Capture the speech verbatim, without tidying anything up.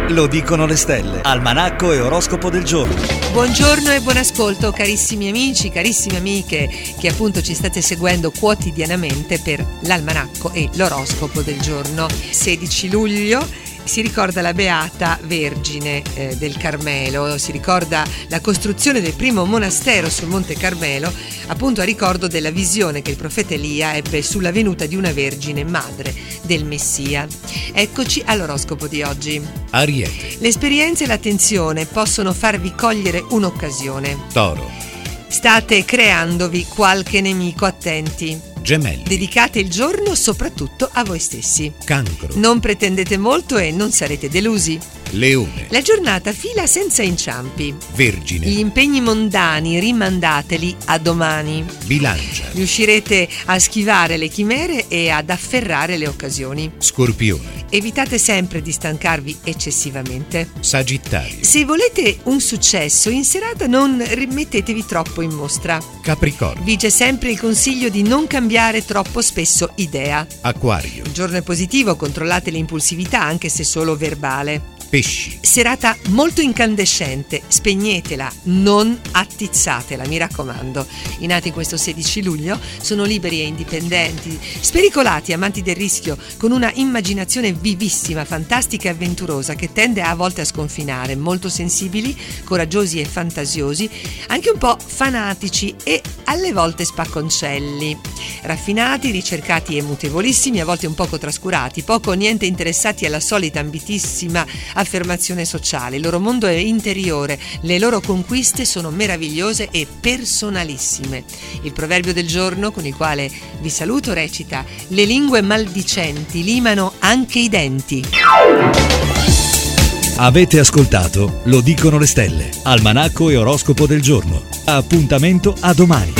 Lo dicono le stelle. Almanacco e oroscopo del giorno. Buongiorno e buon ascolto carissimi amici, carissime amiche che appunto ci state seguendo quotidianamente per l'almanacco e l'oroscopo del giorno. sedici luglio si ricorda la Beata Vergine eh, del Carmelo, si ricorda la costruzione del primo monastero sul Monte Carmelo, appunto a ricordo della visione che il profeta Elia ebbe sulla venuta di una Vergine madre del Messia. Eccoci all'oroscopo di oggi. Ariete. L'esperienza e l'attenzione possono farvi cogliere un'occasione. Toro. State creandovi qualche nemico, attenti. Gemelli. Dedicate il giorno soprattutto a voi stessi. Cancro. Non pretendete molto e non sarete delusi. Leone. La giornata fila senza inciampi. Vergine. Gli impegni mondani rimandateli a domani. Bilancia. Riuscirete a schivare le chimere e ad afferrare le occasioni. Scorpione. Evitate sempre di stancarvi eccessivamente. Sagittario. Se volete un successo in serata non rimettetevi troppo in mostra. Capricorno. Vige sempre il consiglio di non cambiare troppo spesso idea. Acquario. Il giorno è positivo, controllate l'impulsività anche se solo verbale. Pesci. Serata molto incandescente, spegnetela, non attizzatela, mi raccomando. I nati questo sedici luglio sono liberi e indipendenti, spericolati, amanti del rischio, con una immaginazione vivissima, fantastica e avventurosa che tende a volte a sconfinare, molto sensibili, coraggiosi e fantasiosi, anche un po' fanatici e alle volte spacconcelli. Raffinati, ricercati e mutevolissimi, a volte un poco trascurati, poco o niente interessati alla solita ambitissima affermazione sociale. Il loro mondo è interiore, le loro conquiste sono meravigliose e personalissime. Il proverbio del giorno con il quale vi saluto recita: le lingue maldicenti limano anche i denti. Avete ascoltato Lo dicono le stelle. Almanacco e oroscopo del giorno. Appuntamento a domani.